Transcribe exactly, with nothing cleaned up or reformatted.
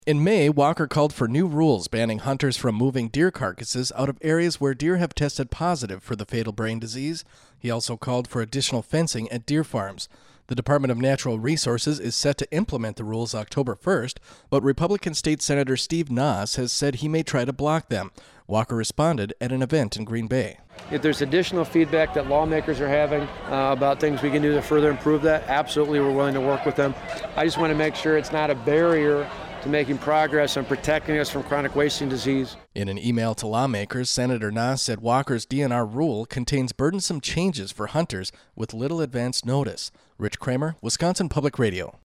In May, Walker called for new rules banning hunters from moving deer carcasses out of areas where deer have tested positive for the fatal brain disease. He also called for additional fencing at deer farms. The Department of Natural Resources is set to implement the rules October first, but Republican State Senator Steve Naas has said he may try to block them. Walker responded at an event in Green Bay. If there's additional feedback that lawmakers are having uh, about things we can do to further improve that, absolutely we're willing to work with them. I just want to make sure it's not a barrier to making progress on protecting us from chronic wasting disease. In an email to lawmakers, Senator Naas said Walker's D N R rule contains burdensome changes for hunters with little advance notice. Rich Kramer, Wisconsin Public Radio.